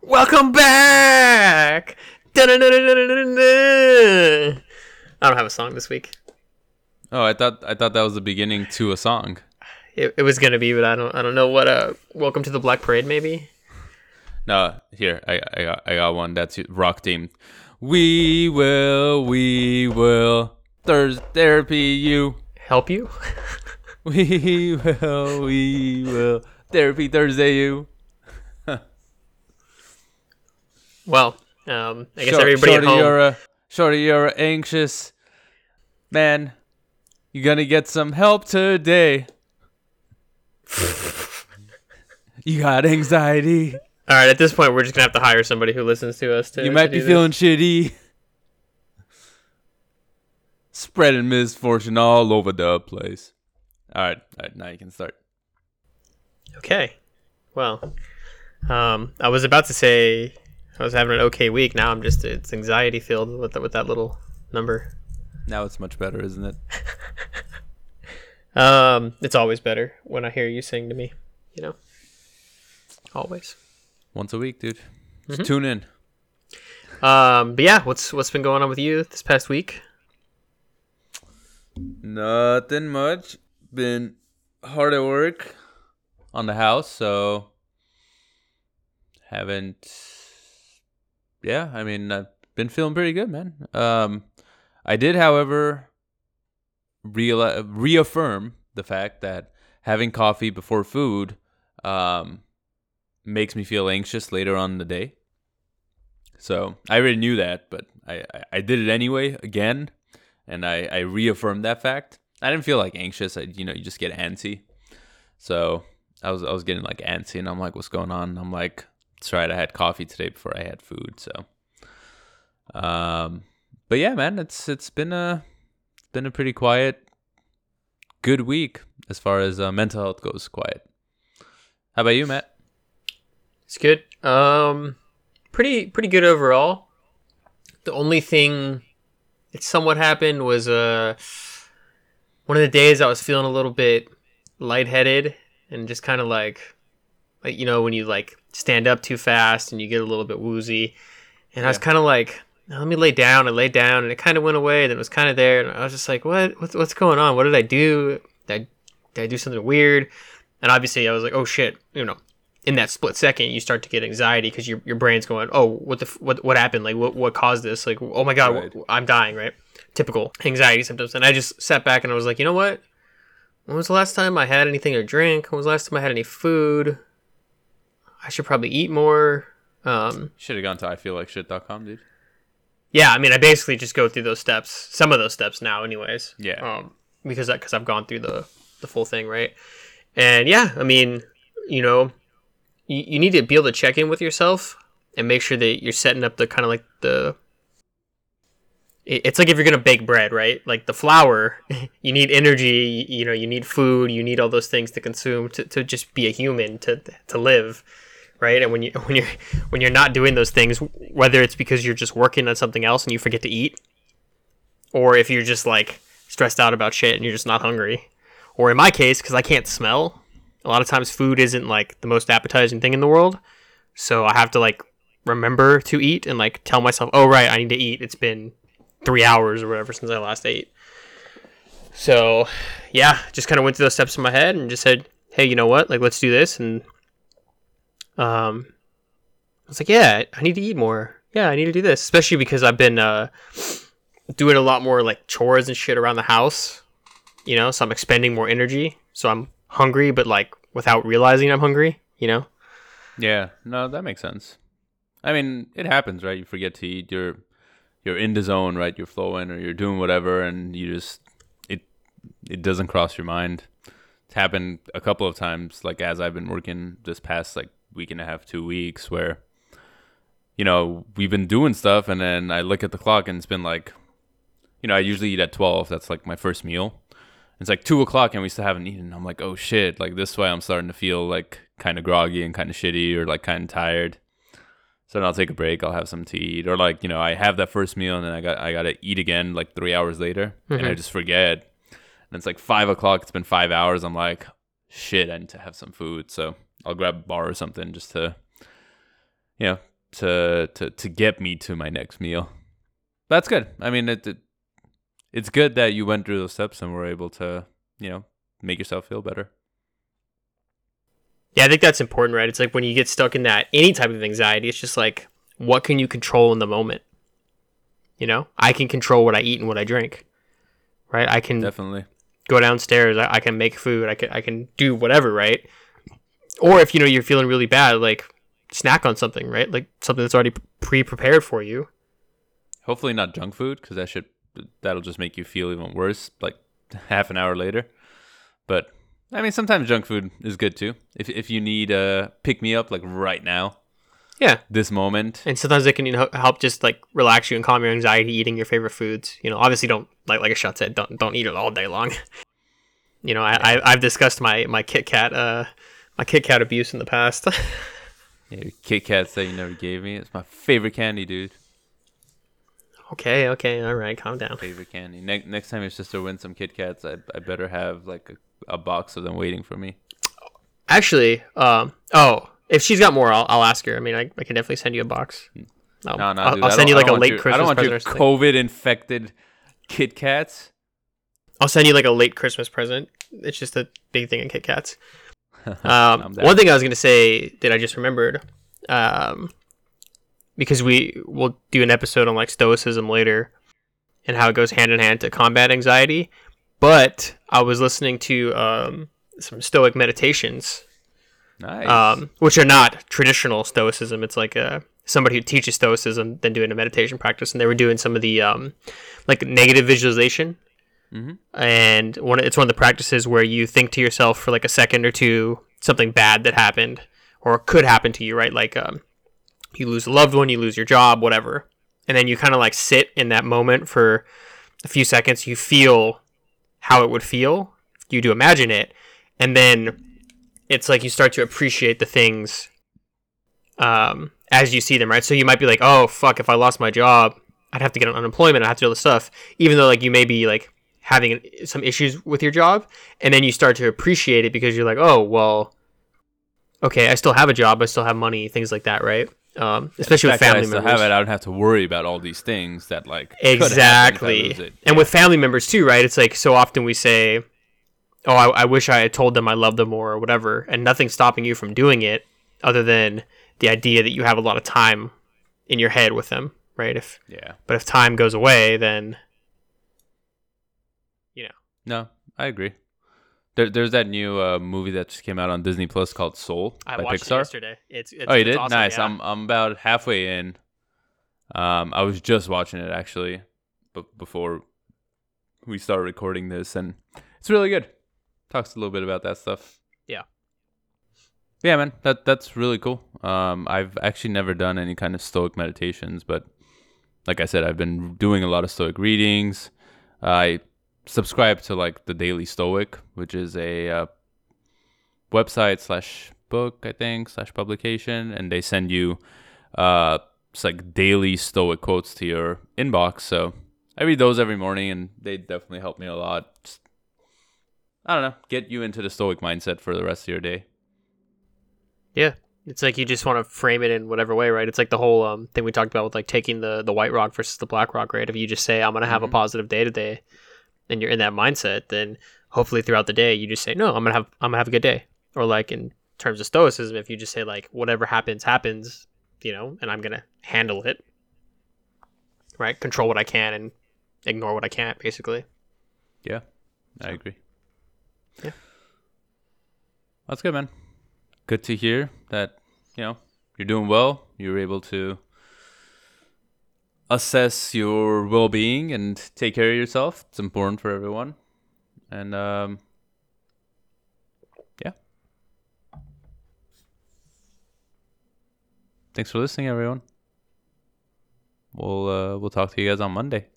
Welcome back! Da-da-da-da-da-da-da. I don't have a song this week. Oh, I thought that was the beginning to a song. It was gonna be, but I don't know what. Welcome to the Black Parade, maybe. No, here I got one that's rock themed. We will therapy you. Help you? We will therapy Thursday you. Well, I guess everybody at home. Shorty, you're anxious, man. You're gonna get some help today. You got anxiety. All right, at this point, we're just gonna have to hire somebody who listens to us. You might be feeling shitty. Spreading misfortune all over the place. All right, now you can start. Okay. Well, I was about to say I was having an okay week. Now it's anxiety filled with that little number. Now it's much better, isn't it? It's always better when I hear you sing to me. You know, always. Once a week, dude. Just tune in. But yeah, what's been going on with you this past week? Nothing much. Been hard at work on the house, so haven't. Yeah, I mean, I've been feeling pretty good, man. I did, however, reaffirm the fact that having coffee before food makes me feel anxious later on in the day. So I already knew that, but I did it anyway again, and I reaffirmed that fact. I didn't feel like anxious. You just get antsy. So I was getting like antsy, and I'm like, what's going on? And I'm like, that's right, I had coffee today before I had food. So, but yeah, man, it's been a pretty quiet, good week as far as mental health goes. Quiet. How about you, Matt? It's good. Pretty good overall. The only thing that somewhat happened was one of the days I was feeling a little bit lightheaded and just kind of like when you like stand up too fast and you get a little bit woozy, and I was kind of like, let me lay down. I laid down and it kind of went away. Then it was kind of there, and I was just like, what's going on? What did I do? Did I do something weird? And obviously I was like, oh shit, in that split second, you start to get anxiety because your brain's going, oh, what happened? Like, what caused this? Like, oh my god, Right. I'm dying, right? Typical anxiety symptoms. And I just sat back and I was like, you know what? When was the last time I had anything to drink? When was the last time I had any food? I should probably eat more. Should have gone to ifeellikeshit.com, dude. Yeah, I mean, I basically just go through those steps, some of those steps now, anyways. Yeah. Because I've gone through the full thing, right? And yeah, I mean, you need to be able to check in with yourself and make sure that you're setting up the kind of like it's like if you're going to bake bread, right? Like the flour, you need energy, you need food, you need all those things to consume to just be a human, to live, right? And when you're not doing those things, whether it's because you're just working on something else and you forget to eat, or if you're just like stressed out about shit and you're just not hungry, or in my case, because I can't smell, a lot of times food isn't like the most appetizing thing in the world. So I have to like remember to eat and like tell myself, oh, right, I need to eat. It's been 3 hours or whatever since I last ate. So yeah, just kind of went through those steps in my head and just said, hey, you know what? Like, let's do this. And I was like, yeah, I need to eat more. Yeah, I need to do this, especially because I've been doing a lot more like chores and shit around the house. So I'm expending more energy. So I'm hungry, but like without realizing I'm hungry, Yeah, no, that makes sense. I mean, it happens, right? You forget to eat. You're in the zone, right? You're flowing, or you're doing whatever, and you just it doesn't cross your mind. It's happened a couple of times, like as I've been working this past like week and a half, 2 weeks, where we've been doing stuff, and then I look at the clock, and it's been like, I usually eat at 12. That's like my first meal. It's like 2:00 and we still haven't eaten. I'm like, oh shit, like this is why I'm starting to feel like kind of groggy and kind of shitty, or like kind of tired. So then I'll take a break, I'll have something to eat, or like, I have that first meal and then I got to eat again like 3 hours later, and I just forget. And it's like 5:00, it's been 5 hours. I'm like, shit, I need to have some food. So I'll grab a bar or something just to, to get me to my next meal. That's good. I mean, it's good that you went through those steps and were able to, make yourself feel better. Yeah, I think that's important, right? It's like when you get stuck in that any type of anxiety, it's just like, what can you control in the moment? I can control what I eat and what I drink, right? I can Definitely go downstairs. I can make food. I can do whatever, right? Or if you're feeling really bad, like snack on something, right? Like something that's already pre-prepared for you. Hopefully not junk food, because that'll just make you feel even worse, like half an hour later. But I mean, sometimes junk food is good too. If you need a pick me up like right now, yeah, this moment, and sometimes it can help just like relax you and calm your anxiety. Eating your favorite foods, obviously don't like Ashot said, don't eat it all day long. I've discussed my Kit Kat abuse in the past. Yeah, Kit Kats that you never gave me. It's my favorite candy, dude. Okay, all right, calm down. Favorite candy. Next time your sister wins some Kit Kats, I better have like a box of them waiting for me. Actually, if she's got more, I'll ask her. I mean, I can definitely send you a box. No, I'll send you like a late Christmas present. I don't want your COVID-infected Kit Kats. I'll send you like a late Christmas present. It's just a big thing in Kit Kats. One thing I was going to say that I just remembered, because we'll do an episode on like stoicism later and how it goes hand in hand to combat anxiety. But I was listening to some Stoic meditations, nice. Which are not traditional Stoicism. It's like somebody who teaches Stoicism then doing a meditation practice, and they were doing some of the like negative visualization. Mm-hmm. And it's one of the practices where you think to yourself for like a second or two something bad that happened or could happen to you, right? Like you lose a loved one, you lose your job, whatever. And then you kind of like sit in that moment for a few seconds. You feel how it would feel. You do imagine it. And then it's like you start to appreciate the things as you see them, right? So you might be like, oh, fuck, if I lost my job, I'd have to get on unemployment. I'd have to do all this stuff. Even though like you may be like having some issues with your job. And then you start to appreciate it because you're like, oh, well, okay, I still have a job. I still have money, things like that, right? Especially with family members. I don't have to worry about all these things that like exactly. And with family members too, right? It's like so often we say, "Oh, I wish I had told them I love them more," or whatever, and nothing's stopping you from doing it, other than the idea that you have a lot of time in your head with them, right? But if time goes away, then No, I agree. There's that new movie that just came out on Disney Plus called Soul by Pixar. I watched it yesterday. It's you did? Awesome, nice. Yeah. I'm about halfway in. I was just watching it actually, but before we started recording this, and it's really good. Talks a little bit about that stuff. Yeah. Yeah, man. That's really cool. I've actually never done any kind of Stoic meditations, but like I said, I've been doing a lot of Stoic readings. I subscribe to like the Daily Stoic, which is a website / book, I think / publication, and they send you it's like daily Stoic quotes to your inbox. So I read those every morning, and they definitely help me a lot. Just, I don't know, get you into the Stoic mindset for the rest of your day. Yeah, it's like you just want to frame it in whatever way, right? It's like the whole thing we talked about with like taking the white rock versus the black rock, right? If you just say I'm gonna have a positive day today, and you're in that mindset, then hopefully throughout the day you just say, no, I'm gonna have a good day. Or like in terms of stoicism, if you just say like whatever happens, and I'm gonna handle it, right? Control what I can and ignore what I can't, basically. Yeah, I agree. Yeah, that's good, man. Good to hear that you're doing well. You're able to assess your well-being and take care of yourself. It's important for everyone. And yeah. Thanks for listening, everyone. We'll talk to you guys on Monday.